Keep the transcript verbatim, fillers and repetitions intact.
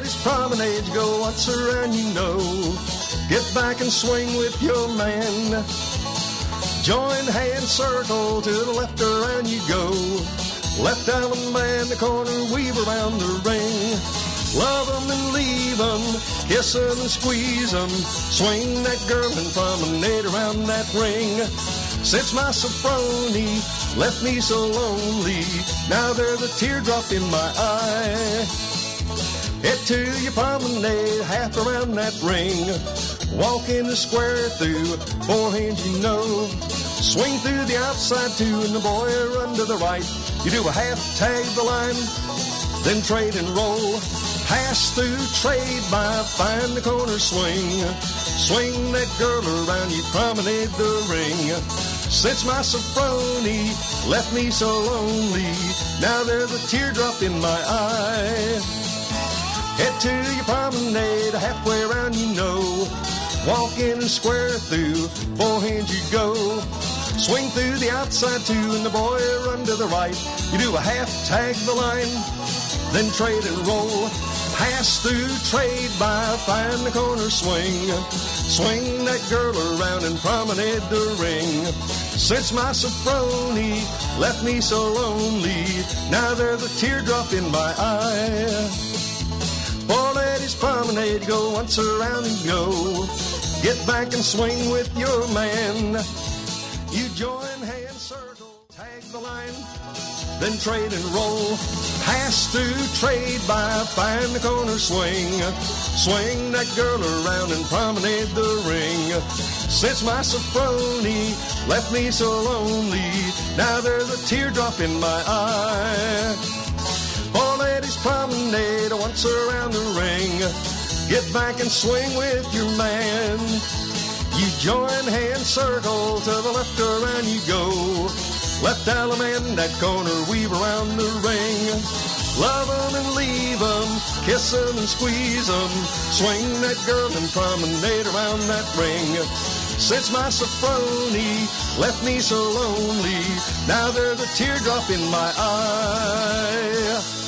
ladies promenade, you go once around, you know. Get back and swing with your man. Join hand circle to the left around you go. Left island man, the corner, weave around the ring. Love 'em and leave 'em, kiss 'em and squeeze 'em. Swing that girl and promenade around that ring. Since my Sophrony left me so lonely, now there's a teardrop in my eye. Head to your promenade, half around that ring. Walk in the square through four hands, you know. Swing through the outside two, and the boy run to the right. You do a half, tag the line, then trade and roll. Pass through, trade by, find the corner swing. Swing that girl around, you promenade the ring. Since my Sophrony left me so lonely, now there's a teardrop in my eye. Head to your promenade, halfway around you know. Walk in and square through, four hands you go. Swing through the outside two, and the boy run to the right. You do a half, tag the line, then trade and roll. Pass through, trade by, find the corner swing. Swing that girl around and promenade the ring. Since my Sophrony left me so lonely, now there's a teardrop in my eye. Four ladies promenade, go once around and go. Get back and swing with your man. You join hand circle, tag the line, then trade and roll. Pass through, trade by, find the corner swing. Swing that girl around and promenade the ring. Since my Sophrony left me so lonely, now there's a teardrop in my eye. Four ladies promenade once around the ring. Get back and swing with your man. You join hand circle, to the left around you go. Left element, that corner, weave around the ring. Love 'em and leave 'em, kiss 'em and squeeze 'em. Swing that girl and promenade around that ring. Since my Sophrony left me so lonely, now there's a teardrop in my eye.